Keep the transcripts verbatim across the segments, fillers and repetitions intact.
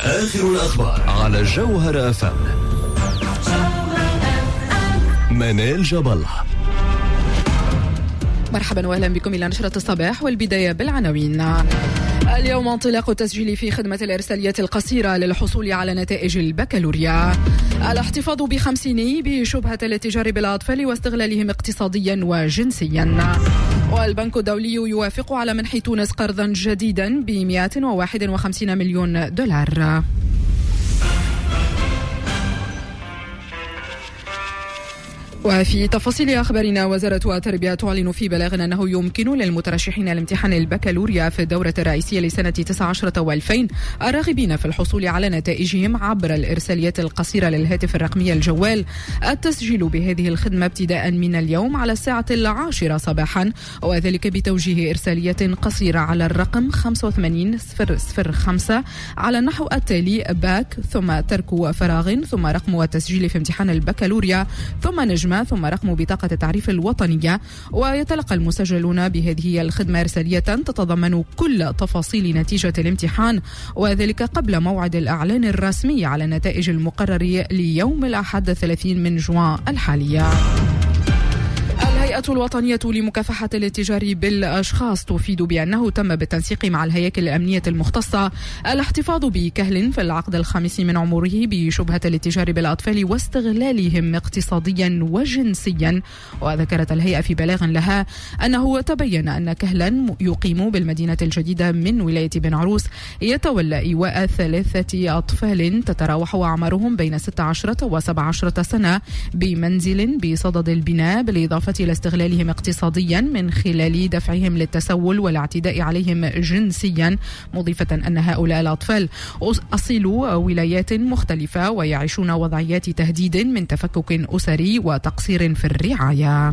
آخر الأخبار على جوهر أف أم. منال جبل. مرحبا واهلا بكم الى نشرة الصباح، والبداية بالعناوين. اليوم انطلاق التسجيل في خدمة الإرساليات القصيرة للحصول على نتائج البكالوريا. الاحتفاظ بخمسيني بشبهة الاتجار بالأطفال واستغلالهم اقتصاديا وجنسيا. والبنك الدولي يوافق على منح تونس قرضا جديدا ب مئة وواحد وخمسين مليون دولار. وفي تفاصيل أخبارنا، وزارة التربية تعلن في بلاغ أنه يمكن للمترشحين لامتحان البكالوريا في الدورة الرئيسية لسنة تسعة عشر والفين الراغبين في الحصول على نتائجهم عبر الإرساليات القصيرة للهاتف الرقمي الجوال التسجيل بهذه الخدمة ابتداء من اليوم على الساعة العاشرة صباحا، وذلك بتوجيه إرساليات قصيرة على الرقم خمسة وثمانين صفر صفر خمسة على النحو التالي: باك ثم ترك فراغ ثم رقم التسجيل في امتحان البكالوريا ثم نجمة ثم رقم بطاقة التعريف الوطنية. ويتلقى المسجلون بهذه الخدمة رسالية تتضمن كل تفاصيل نتيجة الامتحان، وذلك قبل موعد الإعلان الرسمي على النتائج المقرر ليوم الأحد الثلاثين من جوان الحالية. الهيئة الوطنية لمكافحة الاتجار بالأشخاص تفيد بأنه تم بالتنسيق مع الهياكل الأمنية المختصة الاحتفاظ بكهل في العقد الخامس من عمره بشبهة الاتجار بالأطفال واستغلالهم اقتصاديا وجنسيا. وذكرت الهيئة في بلاغ لها أنه تبين أن كهلا يقيم بالمدينة الجديدة من ولاية بن عروس يتولى إيواء ثلاثة أطفال تتراوح أعمارهم بين ستة عشر وسبع عشرة سنة بمنزل بصدد البناء، بالإضافة إلى استغلالهم اقتصاديا من خلال دفعهم للتسول والاعتداء عليهم جنسيا، مضيفة أن هؤلاء الأطفال أصيلوا ولايات مختلفة ويعيشون وضعيات تهديد من تفكك أسري وتقصير في الرعاية.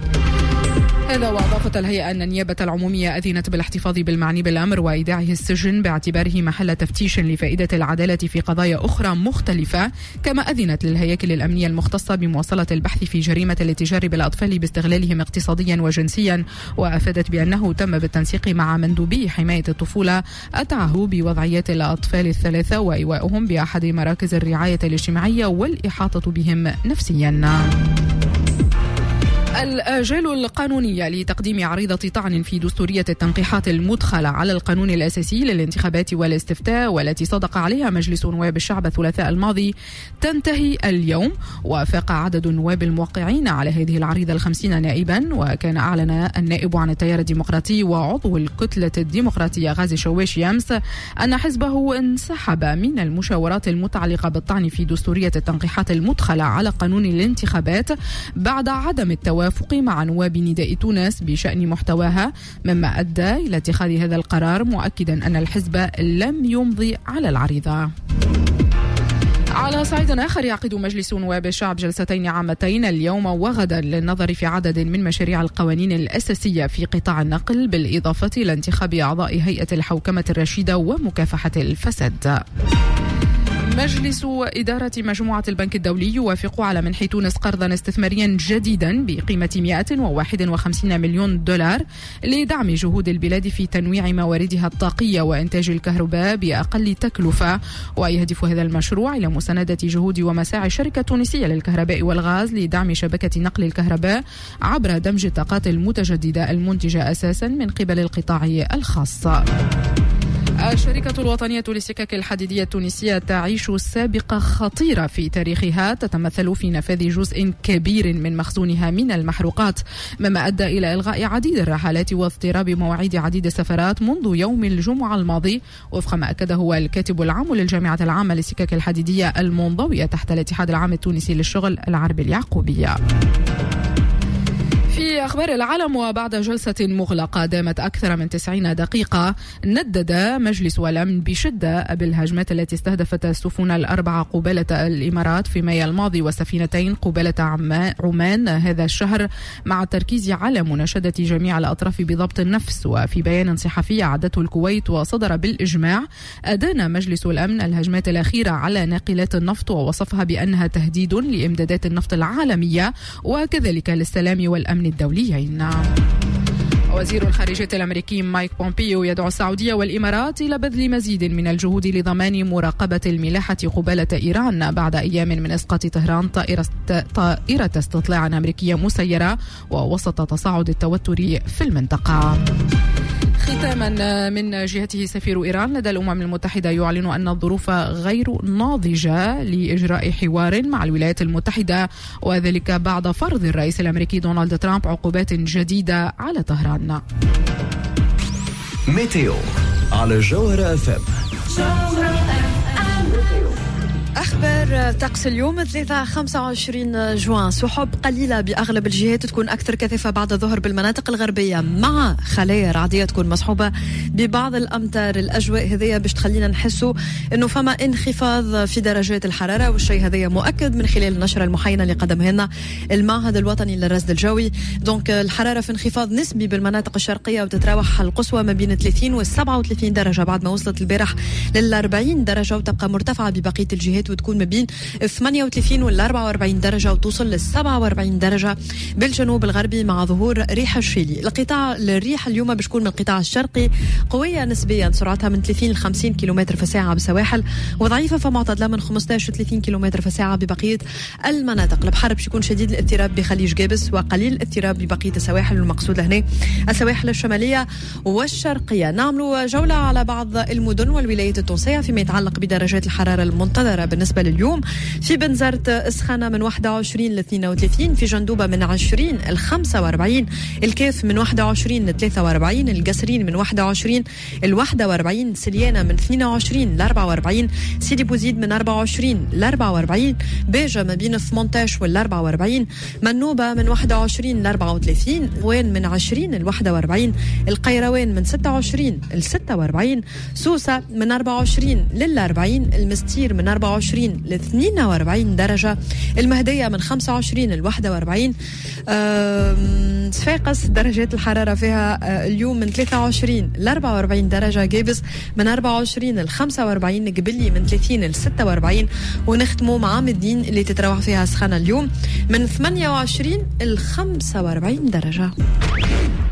هذا. وأضافت الهيئة أن النيابة العمومية أذنت بالاحتفاظ بالمعني بالأمر وإيداعه السجن باعتباره محل تفتيش لفائدة العدالة في قضايا أخرى مختلفة، كما أذنت للهياكل الأمنية المختصة بمواصلة البحث في جريمة الاتجار بالأطفال باستغلالهم اقتصاديا وجنسيا. وأفادت بأنه تم بالتنسيق مع مندوبي حماية الطفولة أتعه بوضعيات الأطفال الثلاثة وإيواؤهم بأحد مراكز الرعاية الاجتماعية والإحاطة بهم نفسيا. الآجال القانونية لتقديم عريضة طعن في دستورية التنقيحات المدخلة على القانون الأساسي للانتخابات والاستفتاء والتي صدق عليها مجلس نواب الشعب الثلاثاء الماضي تنتهي اليوم. وفاق عدد النواب الموقعين على هذه العريضة الخمسين نائبا، وكان أعلن النائب عن التيار الديمقراطي وعضو الكتلة الديمقراطية غازي شواشي أمس أن حزبه انسحب من المشاورات المتعلقة بالطعن في دستورية التنقيحات المدخلة على قانون الانتخابات بعد عدم التوافق مع نواب نداء تونس بشأن محتواها، مما أدى إلى اتخاذ هذا القرار، مؤكدا أن الحزب لم يمضي على العريضة. على صعيد آخر، يعقد مجلس نواب الشعب جلستين عامتين اليوم وغدا للنظر في عدد من مشاريع القوانين الأساسية في قطاع النقل، بالإضافة إلى انتخاب أعضاء هيئة الحوكمة الرشيدة ومكافحة الفساد. مجلس إدارة مجموعة البنك الدولي يوافق على منح تونس قرضا استثماريا جديدا بقيمة مئة وواحد وخمسين مليون دولار لدعم جهود البلاد في تنويع مواردها الطاقية وإنتاج الكهرباء بأقل تكلفة. ويهدف هذا المشروع إلى مساندة جهود ومساعي الشركة التونسية للكهرباء والغاز لدعم شبكة نقل الكهرباء عبر دمج الطاقات المتجددة المنتجة أساسا من قبل القطاع الخاص. الشركة الوطنية للسكك الحديدية التونسية تعيش سابقة خطيرة في تاريخها تتمثل في نفاذ جزء كبير من مخزونها من المحروقات، مما أدى إلى إلغاء عديد الرحلات واضطراب مواعيد عديد السفرات منذ يوم الجمعة الماضي، وفق ما أكده الكاتب العام للجامعة العامة للسكك الحديدية المنضوية تحت الاتحاد العام التونسي للشغل العربي اليعقوبية. في أخبار العالم، وبعد جلسة مغلقة دامت أكثر من تسعين دقيقة، ندد مجلس الأمن بشدة بالهجمات التي استهدفت السفن الأربعة قبالة الإمارات في مايو الماضي وسفينتين قبالة عمان هذا الشهر، مع التركيز على مناشدة جميع الأطراف بضبط النفس. وفي بيان صحفي أعدته الكويت وصدر بالإجماع، أدان مجلس الأمن الهجمات الأخيرة على ناقلات النفط ووصفها بأنها تهديد لإمدادات النفط العالمية وكذلك للسلام والأمن الدوليين. وزير الخارجية الأمريكي مايك بومبيو يدعو السعودية والإمارات إلى بذل مزيد من الجهود لضمان مراقبة الملاحة قبالة إيران بعد أيام من إسقاط طهران طائرة طائرة استطلاع أمريكية مسيرة ووسط تصاعد التوتر في المنطقة. ختاما من جهته سفير إيران لدى الأمم المتحدة يعلن أن الظروف غير ناضجة لإجراء حوار مع الولايات المتحدة، وذلك بعد فرض الرئيس الأمريكي دونالد ترامب عقوبات جديدة على طهران. ميتيو على جوهرة اف ام. أخبار طقس اليوم ثلاثة خمسة وعشرين جوان، سحب قليلة بأغلب الجهات تكون أكثر كثافة بعد الظهر بالمناطق الغربية، مع خلايا رعدية تكون مصحوبة ببعض الأمطار. الأجواء هذية باش تخلينا نحسوا إنه فما انخفاض في درجات الحرارة، والشيء هذية مؤكد من خلال النشرة المحاينة اللي قدمها لنا المعهد الوطني للرصد الجوي. دونك الحرارة في انخفاض نسبي بالمناطق الشرقية، وتتراوح القصوى ما بين ثلاثين والسبعة وثلاثين درجة بعد ما وصلت البارح للأربعين درجة، وتبقى مرتفعة ببقية الجهات وتكون ما بين ثمانية وثلاثين والأربعة وأربعين درجة، وتوصل للسبعة وأربعين درجة بالجنوب الغربي مع ظهور ريح الشيلي. القطاع الريح اليوم بتكون من القطاع الشرقي قوية نسبيا، سرعتها من ثلاثين ل خمسين كيلومتر في الساعة بالسواحل، وضعيفة فمعتدلة من خمسة عشر ل ثلاثين كيلومتر في الساعة ببقية المناطق. البحر باش يكون شديد الاضطراب بخليج جابس وقليل الاضطراب ببقية السواحل، والمقصود هنا السواحل الشمالية والشرقية. نعملوا جولة على بعض المدن والولايات التونسية فيما يتعلق بدرجات الحرارة المنتظرة بالنسبة لليوم. في بنزرت اسخانة من واحد وعشرين ل اثنين وثلاثين، في جندوبة من عشرين ل خمسة وأربعين، الكاف من واحد وعشرين ل ثلاثة وأربعين، القصرين من واحد وعشرين ل واحد وأربعين، سليانة من اثنين وعشرين ل أربعة وأربعين، سيدي بوزيد من أربعة وعشرين ل أربعة وأربعين، باجة ما بين ثمانية عشر وال أربعة وأربعين، منوبة من واحد وعشرين ل أربعة وثلاثين، غوين من عشرين ل واحد وأربعين، القيروان من ستة وعشرين ل ستة وأربعين، سوسة من أربعة وعشرين ل أربعين، المستير من أربعة وعشرين ل اثنين وأربعين درجة، المهدية من خمسة وعشرين ل واحد وأربعين، صفاقس درجات الحرارة فيها اليوم من ثلاثة وعشرين ل أربعة وأربعين درجة، جابس من أربعة وعشرين ل خمسة وأربعين، قبلي من ثلاثين ل ستة وأربعين، ونختموا مع مدين اللي تتراوح فيها سخانة اليوم من ثمانية وعشرين ل خمسة وأربعين درجة.